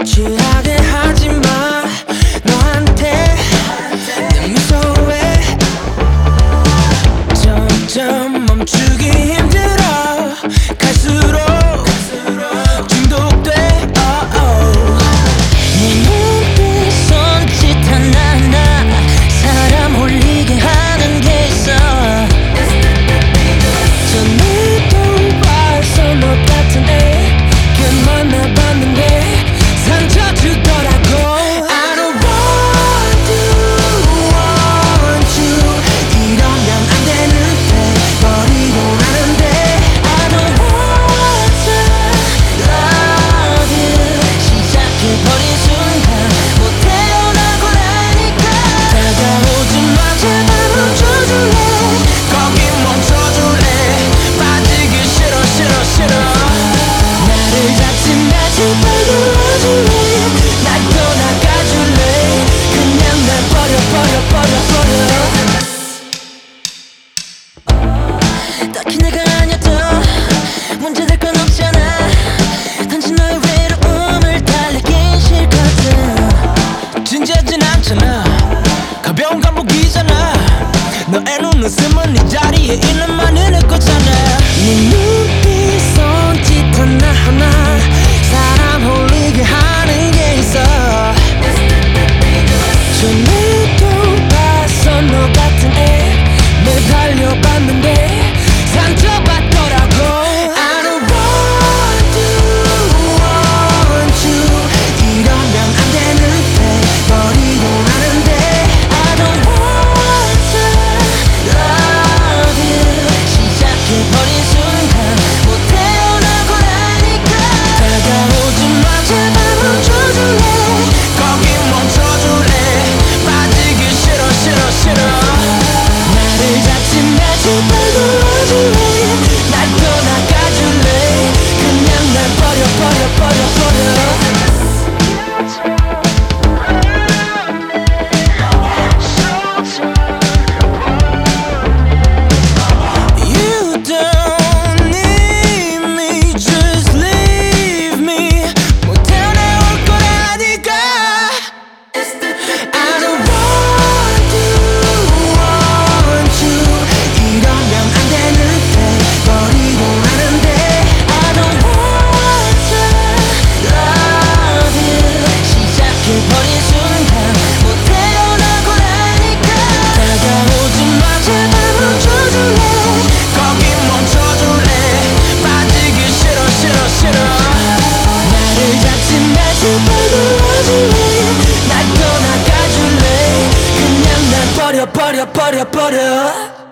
취하게 하지마. 너한테 내 미소에 점점 멈추기 힘들어. 갈수록 중독돼. 네 눈빛 손짓 하나하나 사람 홀리게 하는 게 있어. 전에도 봐서 너 같은 애 꽤 만나봤는데 상처 주더라고. I don't want you 이러면 안 되는데 버리고 가는데. I don't want to love you 시작해버린 순간 못 태어나고 나니까. 다가오지 마 제발 멈춰줄래. 거기 멈춰줄래. 빠지기 싫어 싫어 싫어. 나를 잡지 마 제발 놓아줄래. 날 떠나가줄래. 그냥 날 버려 버려 버려 버려. 딱히 내가 아니어도 문제될 건 없잖아. 단지 너의 외로움을 달래긴 싫거든. 진지하진 않잖아. 가벼운 감옥이잖아. 너의 눈웃음은 네 자리에 있는 만을 거잖아. 네 눈빛 손짓 하나하나 사람 홀리게 하는 게 있어. 전에도 봤어 너 같은 애 매달려봤는데 상처받더라고. I don't want you 이러면 안 되는데 버리고 가는데. I don't want to love you 시작해버린 순간 못 태어나고 나니까. 다가오지 마 제발 멈춰줄래. 거기 멈춰줄래. 빠지기 싫어 싫어 싫어. 나를 잡지 마 제발 놓아줄래. 날 떠나가줄래. 그냥 날 버려 버려 버려 버려. You don't need me, just leave me. 못 태어나올 거라니까. I don't want you 이러면 안 되는데 버리고 가는데. I don't want to love you 시작해버린 순간 못 태어나고 나니까. 다가오지 마 제발 멈춰줄래. 거기 멈춰줄래. 빠지기 싫어 싫어 싫어. 나를 잡지 마 제발 놓아줄래. 날 떠나가줄래. 그냥 날 버려 버려 버려 버려.